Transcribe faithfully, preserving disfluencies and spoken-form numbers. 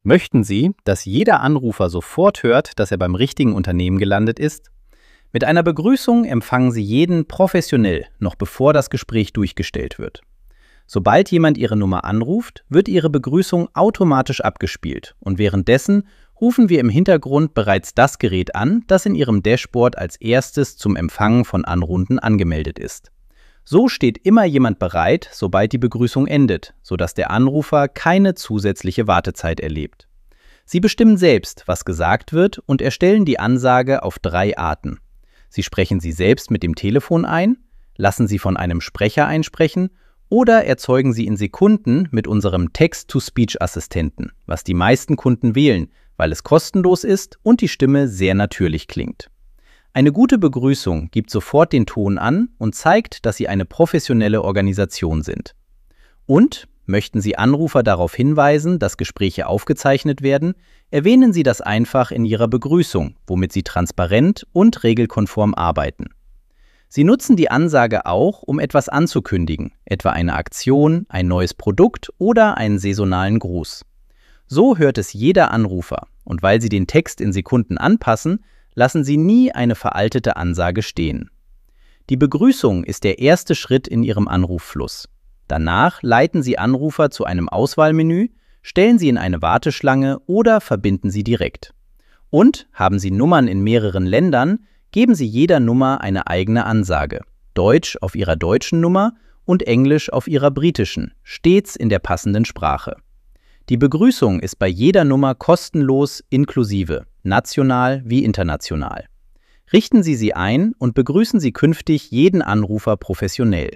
Möchten Sie, dass jeder Anrufer sofort hört, dass er beim richtigen Unternehmen gelandet ist? Mit einer Begrüßung empfangen Sie jeden professionell, noch bevor das Gespräch durchgestellt wird. Sobald jemand Ihre Nummer anruft, wird Ihre Begrüßung automatisch abgespielt und währenddessen rufen wir im Hintergrund bereits das Gerät an, das in Ihrem Dashboard als erstes zum Empfangen von Anrufen angemeldet ist. So steht immer jemand bereit, sobald die Begrüßung endet, sodass der Anrufer keine zusätzliche Wartezeit erlebt. Sie bestimmen selbst, was gesagt wird und erstellen die Ansage auf drei Arten. Sie sprechen sie selbst mit dem Telefon ein, lassen sie von einem Sprecher einsprechen oder erzeugen sie in Sekunden mit unserem Text-to-Speech-Assistenten, was die meisten Kunden wählen, weil es kostenlos ist und die Stimme sehr natürlich klingt. Eine gute Begrüßung gibt sofort den Ton an und zeigt, dass Sie eine professionelle Organisation sind. Und, möchten Sie Anrufer darauf hinweisen, dass Gespräche aufgezeichnet werden, erwähnen Sie das einfach in Ihrer Begrüßung, womit Sie transparent und regelkonform arbeiten. Sie nutzen die Ansage auch, um etwas anzukündigen, etwa eine Aktion, ein neues Produkt oder einen saisonalen Gruß. So hört es jeder Anrufer und weil Sie den Text in Sekunden anpassen, lassen Sie nie eine veraltete Ansage stehen. Die Begrüßung ist der erste Schritt in Ihrem Anruffluss. Danach leiten Sie Anrufer zu einem Auswahlmenü, stellen Sie in eine Warteschlange oder verbinden Sie direkt. Und haben Sie Nummern in mehreren Ländern, geben Sie jeder Nummer eine eigene Ansage. Deutsch auf Ihrer deutschen Nummer und Englisch auf Ihrer britischen, stets in der passenden Sprache. Die Begrüßung ist bei jeder Nummer kostenlos inklusive, national wie international. Richten Sie sie ein und begrüßen Sie künftig jeden Anrufer professionell.